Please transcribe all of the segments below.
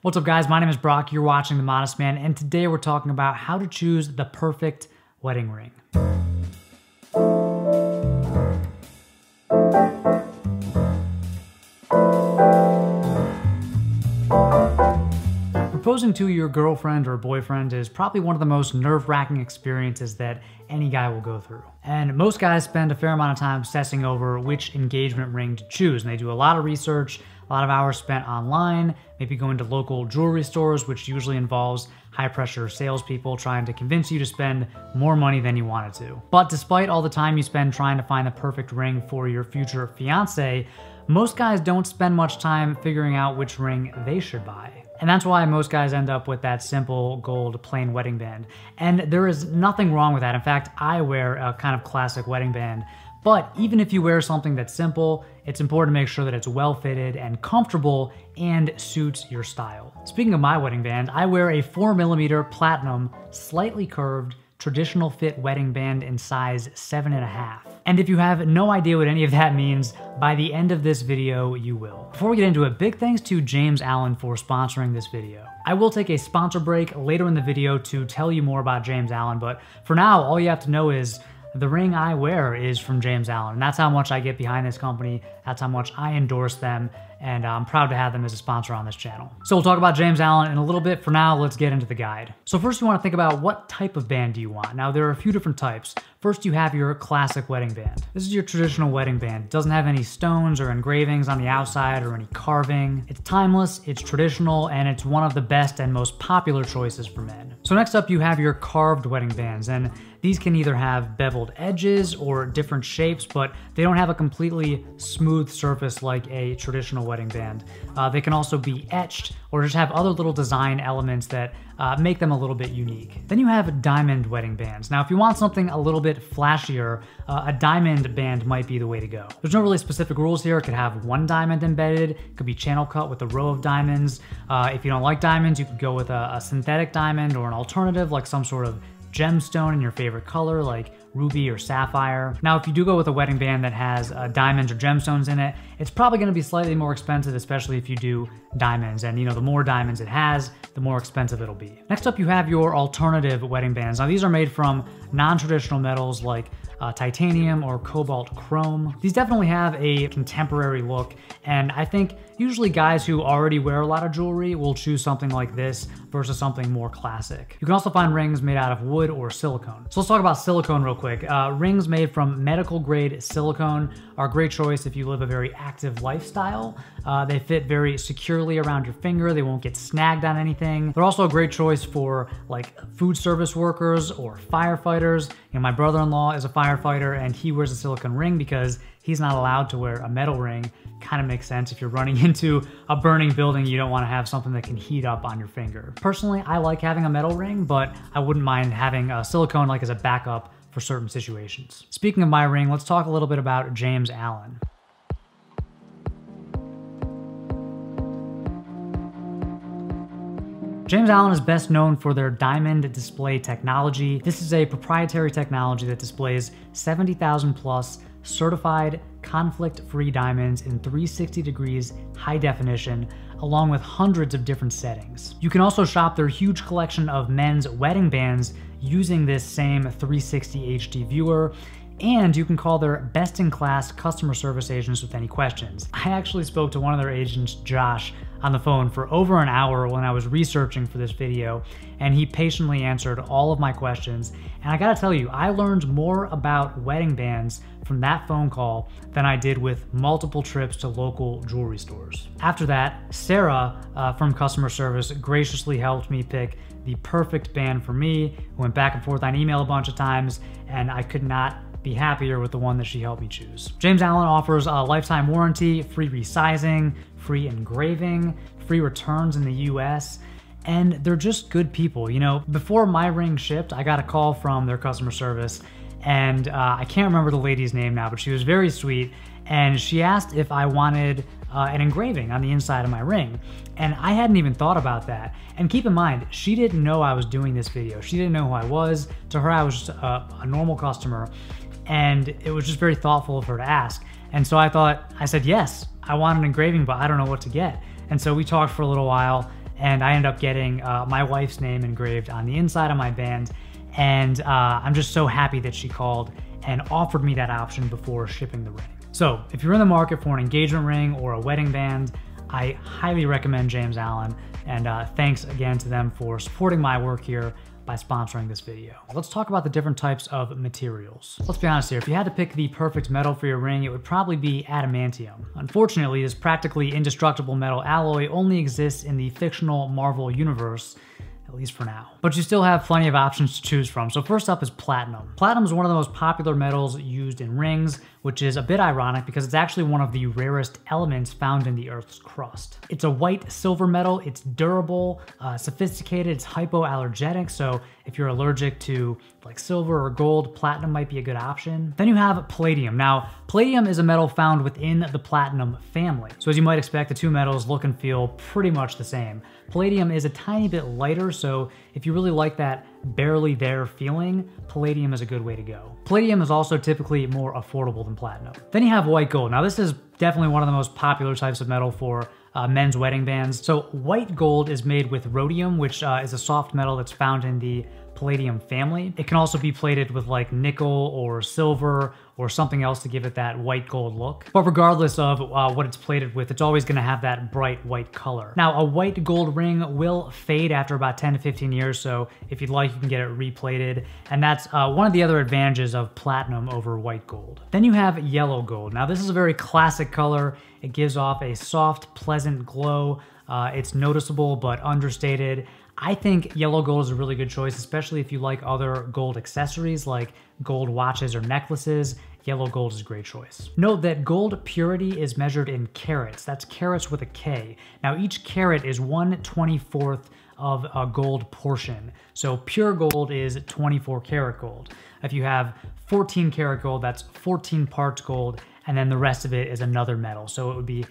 What's up guys, my name is Brock, you're watching The Modest Man, and today we're talking about how to choose the perfect wedding ring. Proposing to your girlfriend or boyfriend is probably one of the most nerve-wracking experiences that any guy will go through. And most guys spend a fair amount of time obsessing over which engagement ring to choose, and they do a lot of research, a lot of hours spent online, maybe going to local jewelry stores, which usually involves high-pressure salespeople trying to convince you to spend more money than you wanted to. But despite all the time you spend trying to find the perfect ring for your future fiance, most guys don't spend much time figuring out which ring they should buy. And that's why most guys end up with that simple gold plain wedding band. And there is nothing wrong with that. In fact, I wear a kind of classic wedding band. But even if you wear something that's simple, it's important to make sure that it's well fitted and comfortable and suits your style. Speaking of my wedding band, I wear a 4mm platinum, slightly curved, traditional fit wedding band in size 7.5. And if you have no idea what any of that means, by the end of this video, you will. Before we get into it, big thanks to James Allen for sponsoring this video. I will take a sponsor break later in the video to tell you more about James Allen, but for now, all you have to know is the ring I wear is from James Allen. And that's how much I get behind this company. That's how much I endorse them. And I'm proud to have them as a sponsor on this channel. So we'll talk about James Allen in a little bit. For now, let's get into the guide. So first you want to think about what type of band do you want. Now there are a few different types. First you have your classic wedding band. This is your traditional wedding band. It doesn't have any stones or engravings on the outside or any carving. It's timeless, it's traditional, and it's one of the best and most popular choices for men. So next up you have your carved wedding bands, and these can either have beveled edges or different shapes, but they don't have a completely smooth surface like a traditional wedding band. They can also be etched or just have other little design elements that make them a little bit unique. Then you have diamond wedding bands. Now, if you want something a little bit flashier, a diamond band might be the way to go. There's no really specific rules here. It could have one diamond embedded, it could be channel cut with a row of diamonds. If you don't like diamonds, you could go with a synthetic diamond or an alternative like some sort of gemstone in your favorite color like ruby or sapphire. Now, if you do go with a wedding band that has diamonds or gemstones in it, it's probably going to be slightly more expensive, especially if you do diamonds. And the more diamonds it has, the more expensive it'll be. Next up, you have your alternative wedding bands. Now, these are made from non-traditional metals like titanium or cobalt chrome. These definitely have a contemporary look, and I think usually guys who already wear a lot of jewelry will choose something like this versus something more classic. You can also find rings made out of wood or silicone. So let's talk about silicone real quick. Rings made from medical grade silicone are a great choice if you live a very active lifestyle. They fit very securely around your finger. They won't get snagged on anything. They're also a great choice for like food service workers or firefighters. My brother-in-law is a firefighter and he wears a silicone ring because he's not allowed to wear a metal ring. Kind of makes sense if you're running into a burning building, you don't want to have something that can heat up on your finger. Personally, I like having a metal ring, but I wouldn't mind having a silicone like as a backup for certain situations. Speaking of my ring, let's talk a little bit about James Allen. James Allen is best known for their diamond display technology. This is a proprietary technology that displays 70,000 plus certified conflict-free diamonds in 360 degrees high definition, along with hundreds of different settings. You can also shop their huge collection of men's wedding bands using this same 360 HD viewer, and you can call their best-in-class customer service agents with any questions. I actually spoke to one of their agents, Josh, on the phone for over an hour when I was researching for this video, and he patiently answered all of my questions. And I gotta tell you, I learned more about wedding bands from that phone call than I did with multiple trips to local jewelry stores. After that, Sarah from customer service graciously helped me pick the perfect band for me. We went back and forth on email a bunch of times, and I could not be happier with the one that she helped me choose. James Allen offers a lifetime warranty, free resizing, free engraving, free returns in the US, and they're just good people. Before my ring shipped, I got a call from their customer service, and I can't remember the lady's name now, but she was very sweet, and she asked if I wanted an engraving on the inside of my ring. And I hadn't even thought about that. And keep in mind, she didn't know I was doing this video. She didn't know who I was. To her, I was just a normal customer. And it was just very thoughtful of her to ask. And so I said, yes, I want an engraving, but I don't know what to get. And so we talked for a little while, and I ended up getting my wife's name engraved on the inside of my band, and I'm just so happy that she called and offered me that option before shipping the ring. So if you're in the market for an engagement ring or a wedding band, I highly recommend James Allen, and thanks again to them for supporting my work here by sponsoring this video. Let's talk about the different types of materials. Let's be honest here, if you had to pick the perfect metal for your ring, it would probably be adamantium. Unfortunately, this practically indestructible metal alloy only exists in the fictional Marvel universe, at least for now. But you still have plenty of options to choose from. So first up is platinum. Platinum is one of the most popular metals used in rings, which is a bit ironic because it's actually one of the rarest elements found in the Earth's crust. It's a white silver metal, it's durable, sophisticated, it's hypoallergenic, so if you're allergic to like silver or gold, platinum might be a good option. Then you have palladium. Now, palladium is a metal found within the platinum family. So as you might expect, the two metals look and feel pretty much the same. Palladium is a tiny bit lighter, so if you really like that barely there feeling, palladium is a good way to go. Palladium is also typically more affordable than platinum. Then you have white gold. Now this is definitely one of the most popular types of metal for men's wedding bands. So white gold is made with rhodium, which is a soft metal that's found in the palladium family. It can also be plated with like nickel or silver or something else to give it that white gold look. But regardless of what it's plated with, it's always gonna have that bright white color. Now, a white gold ring will fade after about 10 to 15 years, so if you'd like, you can get it replated. And that's one of the other advantages of platinum over white gold. Then you have yellow gold. Now, this is a very classic color. It gives off a soft, pleasant glow. It's noticeable but understated. I think yellow gold is a really good choice, especially if you like other gold accessories like gold watches or necklaces. Yellow gold is a great choice. Note that gold purity is measured in carats. That's carats with a K. Now each carat is 1/24th of a gold portion. So pure gold is 24 karat gold. If you have 14 karat gold, that's 14 parts gold, and then the rest of it is another metal. So it would be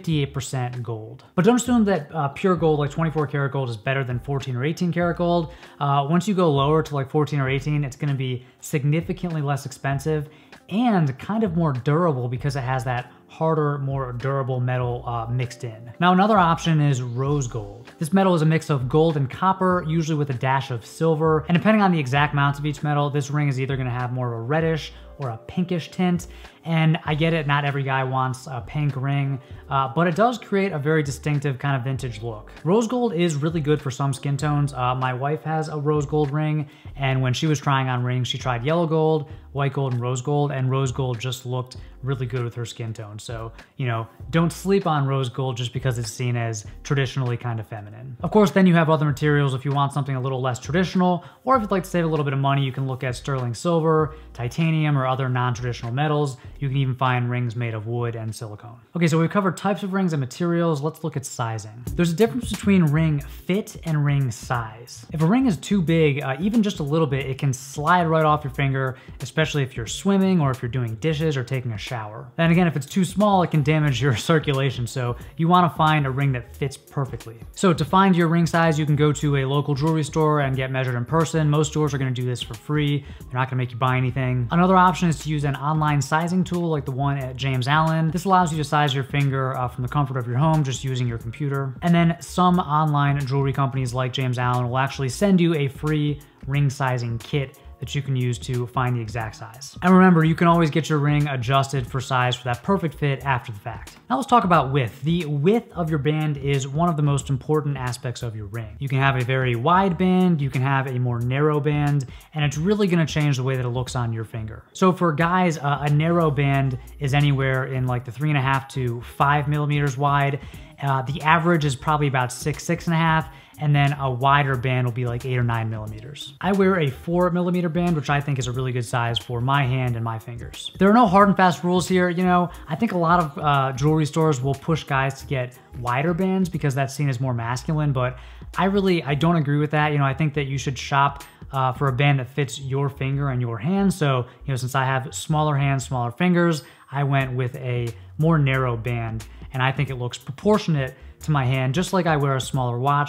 58% gold. But don't assume that pure gold, like 24 karat gold, is better than 14 or 18 karat gold. Once you go lower to like 14 or 18, it's gonna be significantly less expensive and kind of more durable because it has that harder, more durable metal mixed in. Now, another option is rose gold. This metal is a mix of gold and copper, usually with a dash of silver. And depending on the exact amounts of each metal, this ring is either gonna have more of a reddish or a pinkish tint. And I get it, not every guy wants a pink ring, but it does create a very distinctive kind of vintage look. Rose gold is really good for some skin tones. My wife has a rose gold ring, and when she was trying on rings, she tried yellow gold, white gold, and rose gold just looked really good with her skin tone. So, you know, don't sleep on rose gold just because it's seen as traditionally kind of feminine. Of course, then you have other materials if you want something a little less traditional, or if you'd like to save a little bit of money, you can look at sterling silver, titanium, or other non-traditional metals. You can even find rings made of wood and silicone. Okay, so we've covered types of rings and materials. Let's look at sizing. There's a difference between ring fit and ring size. If a ring is too big, even just a little bit, it can slide right off your finger, especially if you're swimming or if you're doing dishes or taking a shower. And again, if it's too small, it can damage your circulation. So you want to find a ring that fits perfectly. So to find your ring size, you can go to a local jewelry store and get measured in person. Most stores are going to do this for free. They're not going to make you buy anything. Another option is to use an online sizing tool like the one at James Allen. This allows you to size your finger from the comfort of your home just using your computer. And then some online jewelry companies like James Allen will actually send you a free ring sizing kit that you can use to find the exact size. And remember, you can always get your ring adjusted for size for that perfect fit after the fact. Now let's talk about width. The width of your band is one of the most important aspects of your ring. You can have a very wide band, you can have a more narrow band, and it's really gonna change the way that it looks on your finger. So for guys, a narrow band is anywhere in like the 3.5 to 5 millimeters wide. The average is probably about 6.5, and then a wider band will be like 8 or 9 millimeters. I wear a 4 millimeter band, which I think is a really good size for my hand and my fingers. There are no hard and fast rules here. You know, I think a lot of jewelry stores will push guys to get wider bands because that's seen as more masculine, but I don't agree with that. You know, I think that you should shop for a band that fits your finger and your hand. So, you know, since I have smaller hands, smaller fingers, I went with a more narrow band, and I think it looks proportionate to my hand, just like I wear a smaller watch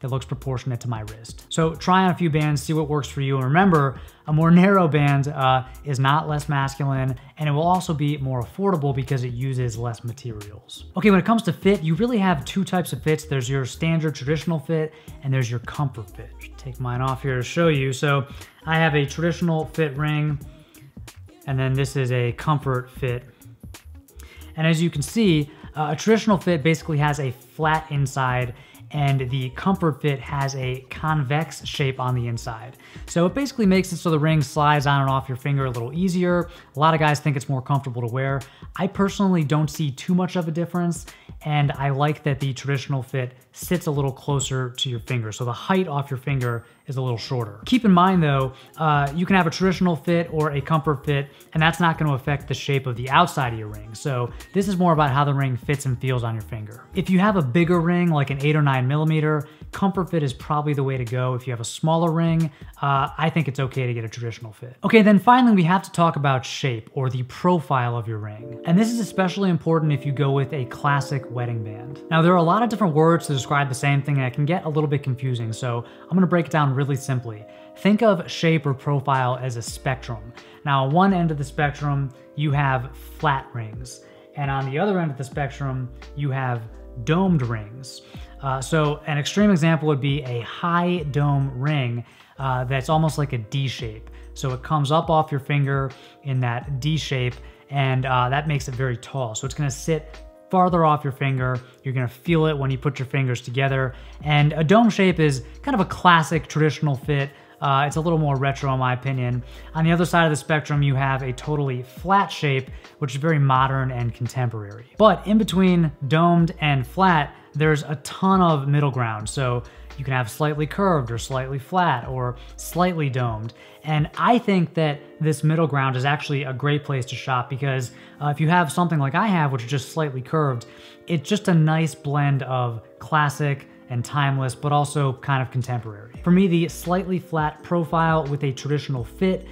that looks proportionate to my wrist. So try on a few bands, see what works for you. And remember, a more narrow band is not less masculine, and it will also be more affordable because it uses less materials. Okay, when it comes to fit, you really have two types of fits. There's your standard traditional fit, and there's your comfort fit. Take mine off here to show you. So I have a traditional fit ring, and then this is a comfort fit. And as you can see, a traditional fit basically has a flat inside, and the comfort fit has a convex shape on the inside. So it basically makes it so the ring slides on and off your finger a little easier. A lot of guys think it's more comfortable to wear. I personally don't see too much of a difference, and I like that the traditional fit sits a little closer to your finger, so the height off your finger is a little shorter. Keep in mind though, you can have a traditional fit or a comfort fit, and that's not going to affect the shape of the outside of your ring. So this is more about how the ring fits and feels on your finger. If you have a bigger ring, like an 8 or 9 millimeter, comfort fit is probably the way to go. If you have a smaller ring, I think it's okay to get a traditional fit. Okay, then finally we have to talk about shape, or the profile of your ring. And this is especially important if you go with a classic wedding band. Now there are a lot of different words to describe the same thing, and it can get a little bit confusing, so I'm gonna break it down really simply. Think of shape or profile as a spectrum. Now on one end of the spectrum, you have flat rings, and on the other end of the spectrum, you have domed rings. So an extreme example would be a high dome ring that's almost like a D shape. So it comes up off your finger in that D shape, and that makes it very tall. So it's gonna sit farther off your finger. You're gonna feel it when you put your fingers together. And a dome shape is kind of a classic traditional fit. It's a little more retro in my opinion. On the other side of the spectrum, you have a totally flat shape, which is very modern and contemporary. But in between domed and flat, there's a ton of middle ground. So you can have slightly curved or slightly flat or slightly domed. And I think that this middle ground is actually a great place to shop, because if you have something like I have, which is just slightly curved, it's just a nice blend of classic and timeless, but also kind of contemporary. For me, the slightly flat profile with a traditional fit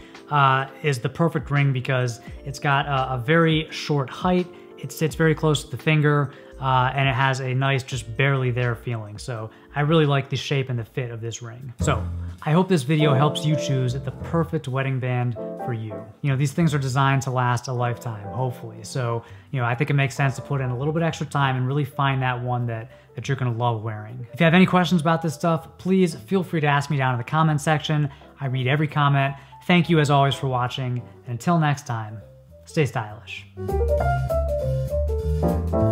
is the perfect ring because it's got a very short height, it sits very close to the finger, and it has a nice, just barely there feeling. So I really like the shape and the fit of this ring. So I hope this video helps you choose the perfect wedding band for you. You know, these things are designed to last a lifetime, hopefully. So, you know, I think it makes sense to put in a little bit extra time and really find that one that you're gonna love wearing. If you have any questions about this stuff, please feel free to ask me down in the comment section. I read every comment. Thank you as always for watching, and until next time, stay stylish.